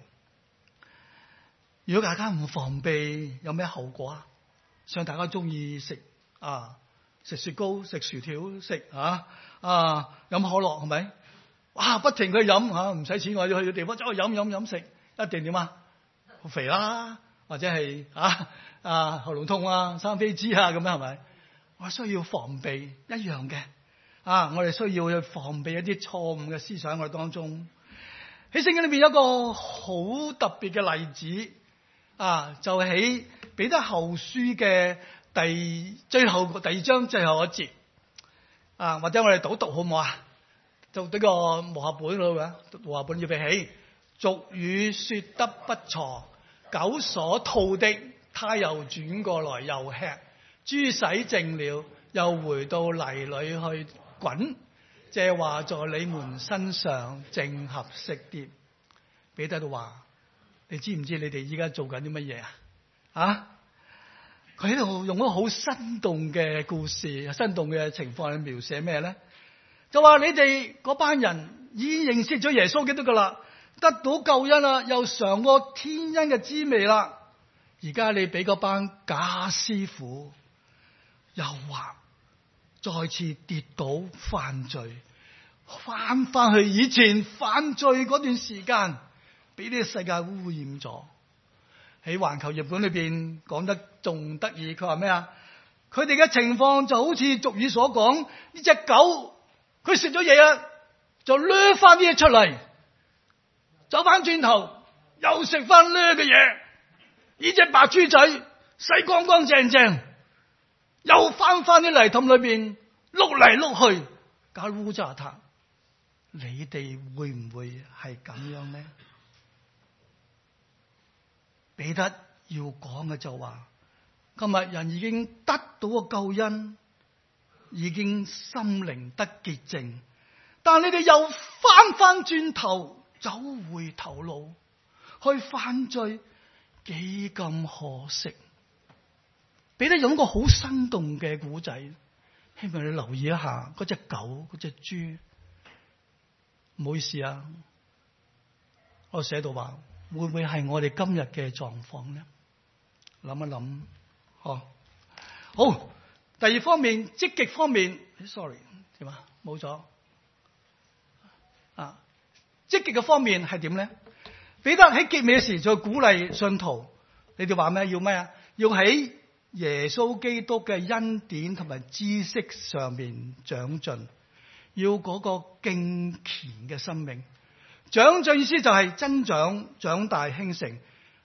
如果大家唔防備，有咩後果啊？像大家中意食啊，食雪糕、食薯條、食啊啊飲可樂係咪？哇！不停去飲嚇，唔使錢我要去嘅地方走去飲飲飲食，一定點啊？好肥啦，或者係啊啊喉嚨痛啊、生痱滋啊咁樣係咪？我需要防備一樣嘅啊！我哋需要去防備一啲錯誤嘅思想喺我哋當中。喺聖經裏邊有一個好特別嘅例子啊，就喺彼得後書嘅第最後第二章最後一節啊，或者我哋讀讀好唔好啊？就呢個無下本咯嘅，無下本要備起。俗語說得不錯，狗所吐的，他又轉過來又吃；豬洗淨了，又回到泥裏去滾。這話在你們身上正合適啲。彼得都話：你知唔知你哋依家做緊啲乜嘢啊？啊！佢喺度用一個好生動嘅故事、生動嘅情況去描寫咩咧？就話你哋嗰班人已經認識咗耶穌基督噶啦，得到救恩啦，又嘗過天恩嘅滋味啦。而家你俾嗰班假師傅誘惑，再次跌倒犯罪，翻翻去以前犯罪嗰段時間，俾呢個世界污染咗。喺環球日本裏邊講得仲得意，佢話咩啊？佢哋嘅情況就好似俗語所講，呢隻狗。佢食咗嘢啊，就掠翻啲嘢出嚟，走翻轉頭又食翻掠嘅嘢。呢隻白豬仔洗乾乾淨淨，又翻翻啲泥凼裏邊碌嚟碌去，搞污糟邋遢。你哋會唔會係咁樣呢？彼得要講嘅就話：今日人已經得到個救恩。已經心靈得潔淨，但你哋又翻翻轉頭走回頭路去犯罪，幾咁可惜。彼得用一個好生動嘅古仔，希望你留意一下嗰隻狗、嗰隻豬。唔好意思啊，我寫到話會唔會係我哋今日嘅狀況呢？諗一諗，嗬，好。第二方面，積極方面 ，sorry 點啊？冇咗啊！積極嘅方面係點咧？彼得喺結尾嘅時就鼓勵信徒，你哋話咩？要咩啊？要喺耶穌基督嘅恩典同埋知識上面長進，要嗰個敬虔嘅生命。長進意思就係增長、長大、興盛。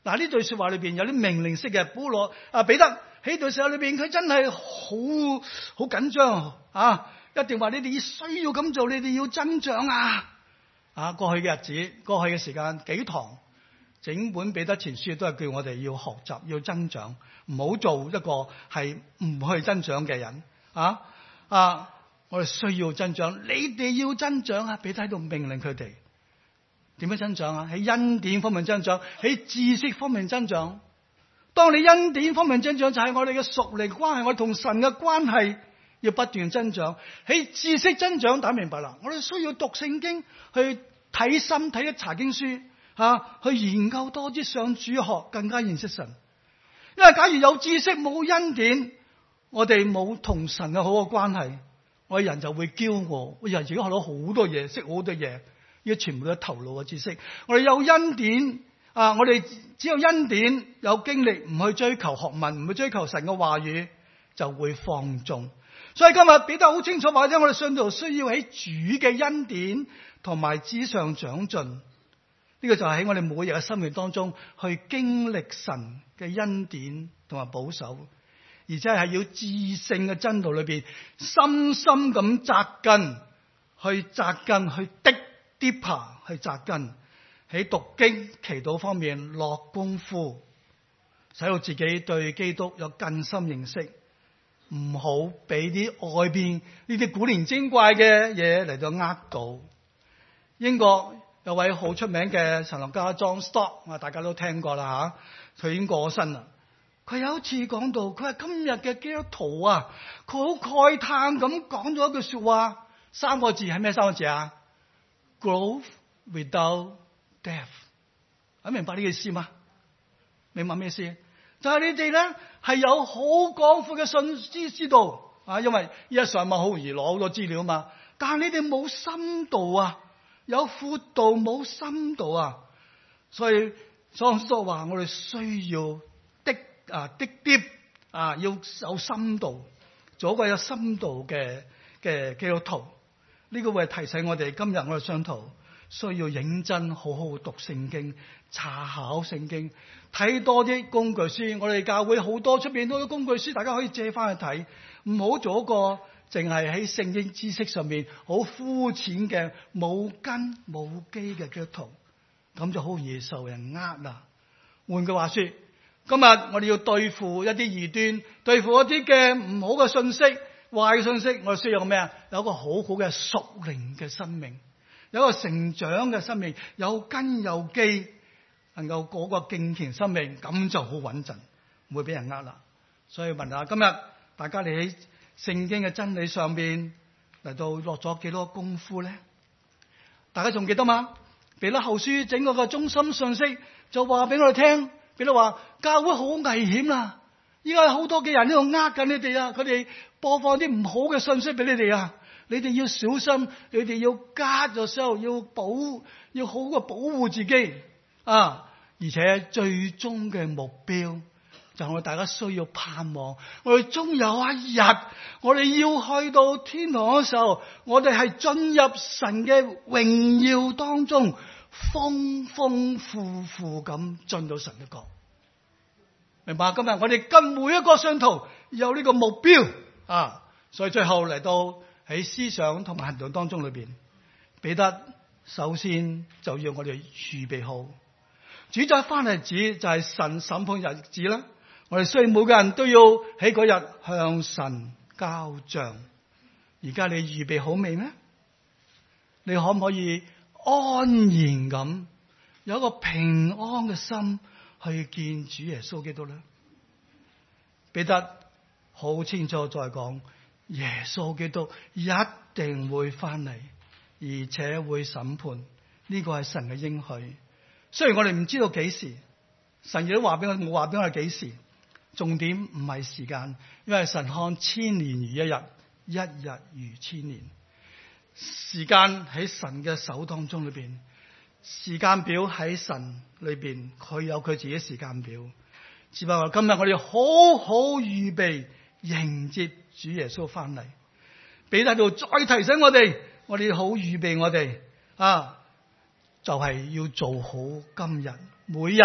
嗱，呢句說話裏邊有啲命令式嘅。保羅啊，彼得喺度時候裏邊，佢真係好好緊張啊！一定話你哋需要咁做，你哋要增長啊！啊，過去嘅日子，過去嘅時間幾堂，整本彼得前書都係叫我哋要學習，要增長，唔好做一個係唔去增長嘅人啊！啊，我哋需要增長，你哋要增長啊！彼得喺度命令佢哋點樣增長啊？喺恩典方面增長，喺知識方面增長。當你恩典方面增長，就係我哋嘅屬靈關係，我哋同神嘅關係要不斷增長。喺知識增長，大家明白啦。我哋需要讀聖經，去睇心睇一查經書，吓、啊、去研究多啲上主學，更加認識神。因為假如有知識冇恩典，我哋冇同神嘅好嘅關係，我哋人就會驕傲，我哋人自己學到好多嘢，識好多嘢，呢全部都係頭腦嘅知識。我哋有恩典。啊！我哋只有恩典有經歷，唔去追求學問，唔去追求神嘅話語，就會放縱。所以今日彼得好清楚話咧，我哋信徒需要喺主嘅恩典同埋知上長進。呢、這個就係喺我哋每日嘅生活當中去經歷神嘅恩典同埋保守，而且係要至聖嘅真道裏邊深深咁扎根，去扎根，去滴啲爬，去扎根。喺讀經祈禱方面落功夫，使到自己對基督有更深認識，唔好俾啲外邊呢啲古靈精怪嘅嘢嚟到呃到。英國有位好出名嘅神學家 John Stott， 啊，大家都聽過啦吓，佢已經過咗身啦。佢有一次講到，佢話今日嘅基督徒啊，佢好慨嘆咁講咗一句說話，三個字係咩？三個字啊 ？Growth without death， 你明白呢個意思嗎？明白咩意思？就係、是、你哋咧係有好廣闊嘅信知知道啊，因為一上網好容易攞好多資料嘛。但係你哋冇深度啊，有闊度冇深度啊，所以莊叔話我哋需要滴啊滴啲啊，要有深度，做一個有深度嘅嘅基督徒。呢、這個會提醒我哋今日我哋信徒需要認真好好讀聖經，查考聖經，睇多啲工具書。我哋教會好多出邊都有工具書，大家可以借翻去睇。唔好做一個淨係喺聖經知識上面好膚淺嘅冇根冇基嘅基督徒，咁就好容易受人呃啦。換句話說，今日我哋要對付一啲異端，對付一啲嘅唔好嘅信息、壞嘅信息，我哋需要咩啊？有一個好好嘅屬靈嘅生命。有一個成長嘅生命，有根有基，能夠過個敬虔生命，咁就好穩陣，唔會俾人呃啦。所以問下今日大家你喺聖經嘅真理上邊嚟到落咗幾多功夫咧？大家仲記得嗎？彼得後書整個嘅中心信息就話俾我哋聽，彼得話教會好危險啦，依家有好多嘅人喺度呃緊你哋啊，佢哋播放啲唔好嘅信息俾你哋啊。你哋要小心，你哋要加咗時候要保，要好好嘅保護自己啊！而且最終嘅目標就係我哋大家需要盼望，我哋終有一日，我哋要去到天堂嘅時候，我哋係進入神嘅榮耀當中，豐豐富富咁進到神嘅國。明白？今日我哋跟每一個信徒有呢個目標啊！所以最後嚟到。喺思想同埋行動當中裏邊，彼得首先就要我哋預備好主宰翻嚟日子，就係神審判日子啦。我哋需要每個人都要喺嗰日向神交賬。而家你預備好未咩？你可唔可以安然咁有一個平安嘅心去見主耶穌基督咧？彼得好清楚再講。耶穌基督一定會翻嚟，而且會審判，呢個係神嘅應許。雖然我哋唔知道幾時，神亦都話俾我哋冇話俾我哋幾時。重點唔係時間，因為神看千年如一日，一日如千年。時間喺神嘅手當中裏邊，時間表喺神裏邊，佢有佢自己時間表。只不過今日我哋好好預備迎接主耶穌翻嚟，彼得喺度再提醒我哋，我哋好預備我哋啊，就係、是、要做好今日，每日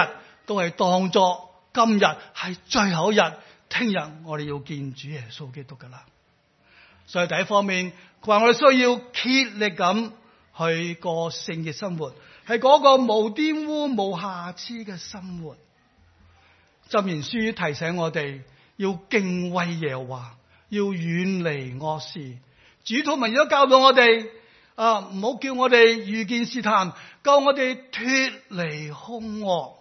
都係當作今日係最後一日，聽日我哋要見主耶穌基督噶啦。所以第一方面，佢話我哋需要竭力咁去過聖潔生活，係嗰個無玷污、無瑕疵嘅生活。箴言書提醒我哋要敬畏耶和華，要遠離惡事。主禱文亦都教導我哋啊，唔好叫我哋遇見試探，救我哋脫離凶惡。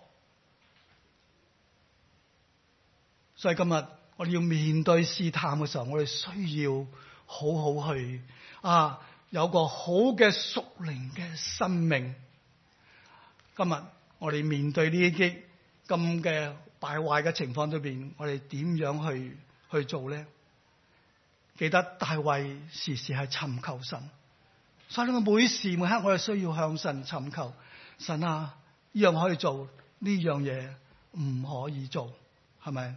所以今日我哋要面對試探嘅時候，我哋需要好好去啊，有個好嘅屬靈嘅生命。今日我哋面對呢啲咁嘅敗壞嘅情況裏邊，我哋點樣去去做呢？記得大衛時時係尋求神，所以我每時每刻我哋需要向神尋求。神啊，呢樣可以做，呢樣嘢唔可以做，係咪？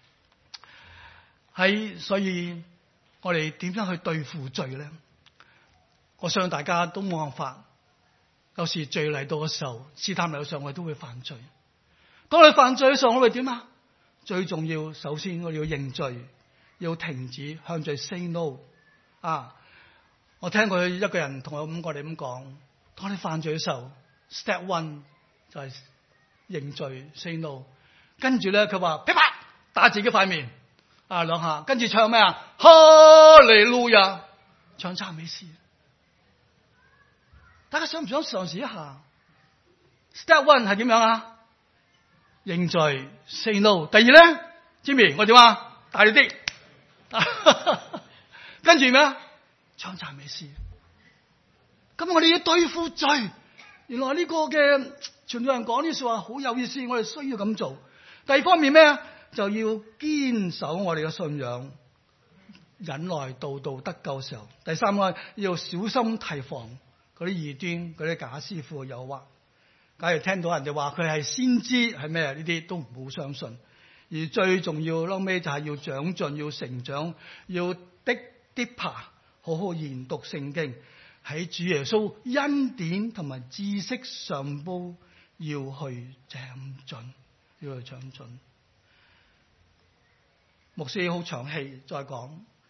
喺所以我哋點樣去對付罪咧？我相信大家都冇辦法。有時罪嚟到嘅時候，試探嚟到嘅時候，我哋都會犯罪。當你犯罪嘅時候，我哋點啊？最重要，首先我哋要認罪，要停止向罪 say no。啊！我聽過一個人同我咁我哋咁講：當你犯罪嘅時候 ，step one 就係認罪 say no。跟住咧，佢話噼啪打自己塊面。啊，兩下，跟住唱咩啊？哈利路亞，唱讚美詩。大家想唔想嘗試一下 ？Step one 係點樣啊？認罪 say no。第二咧，Jimmy，我點啊？大力啲。跟住咩啊？唱讚美詩。咁我哋要對付罪。原來呢個嘅傳道人講呢句說話好有意思，我哋需要咁做。第二方面咩啊？就要堅守我哋嘅信仰，忍耐到到得救嘅時候。第三個要小心提防嗰啲異端、嗰啲假師傅嘅誘惑。假如聽到人哋話佢係先知係咩，呢啲都唔好相信。而最重要後尾就係要長進、要成長、要的的爬，好好研讀聖經，喺主耶穌恩典同埋知識上高要去長進，要去長進。牧師好長氣，再講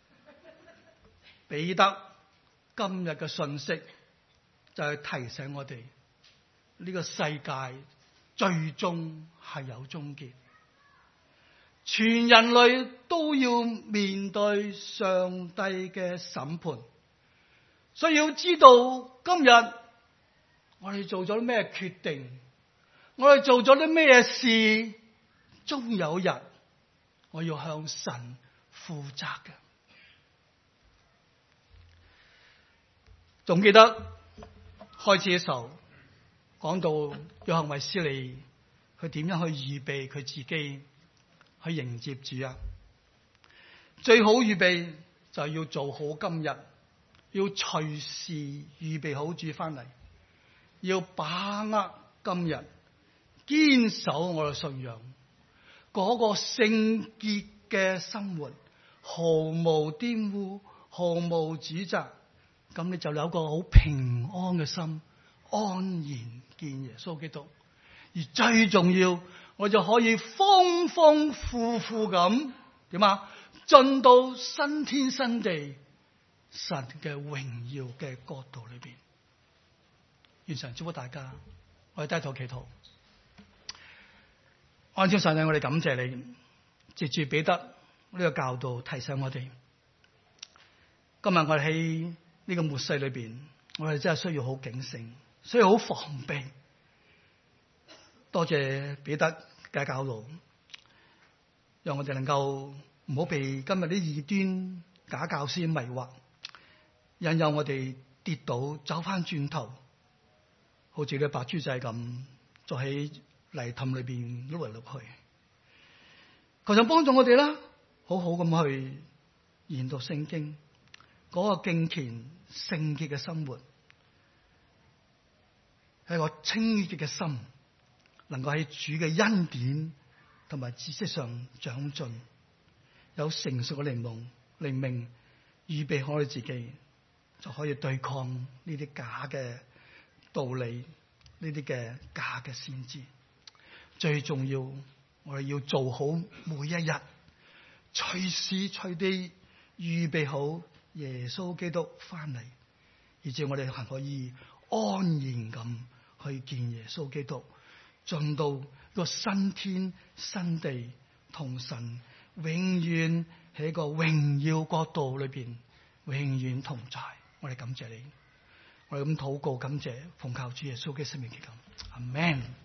彼得今日嘅信息就係提醒我哋，呢個世界最終係有終結，全人類都要面對上帝嘅審判，所以要知道今日我哋做咗啲咩決定，我哋做咗啲咩事，終有日我要向神負責嘅。仲記得開始嘅時候講到約翰衛斯理佢點樣去預備佢自己去迎接主啊？最好預備就係要做好今日，要隨時預備好主翻嚟，要把握今日，堅守我嘅信仰。嗰個聖潔嘅生活，毫無玷污，毫無指責，咁你就有個好平安嘅心，安然見耶穌基督。而最重要，我就可以豐豐富富咁點啊，進到新天新地，神嘅榮耀嘅國度裏邊。願神祝福大家，我哋低頭祈禱。安超神啊，我哋感謝你，藉住彼得呢個教導提醒我哋，今日我哋喺呢個末世裏邊，我哋真係需要好警醒，需要好防備。多謝彼得嘅教導，讓我哋能夠唔好被今日啲異端假教師迷惑，引誘我哋跌倒，走翻轉頭，好似啲白豬仔咁，就喺泥氹裏邊碌嚟碌去。求神幫助我哋啦，好好咁去研讀聖經，嗰個敬虔聖潔嘅生活，係個清潔嘅心，能夠喺主嘅恩典同埋知識上長進，有成熟嘅靈夢靈命，預備好我哋自己，就可以對抗呢啲假嘅道理，呢啲嘅假嘅先知。 最重要，我哋要做好每一日，隨時隨地預備好耶穌基督翻嚟，以至我哋係可以安然咁去見耶穌基督，進到個新天新地，同神永遠喺個榮耀國度裏邊永遠同在。我哋感謝你，我哋咁禱告，感謝奉靠主耶穌基督聖名祈求，阿們。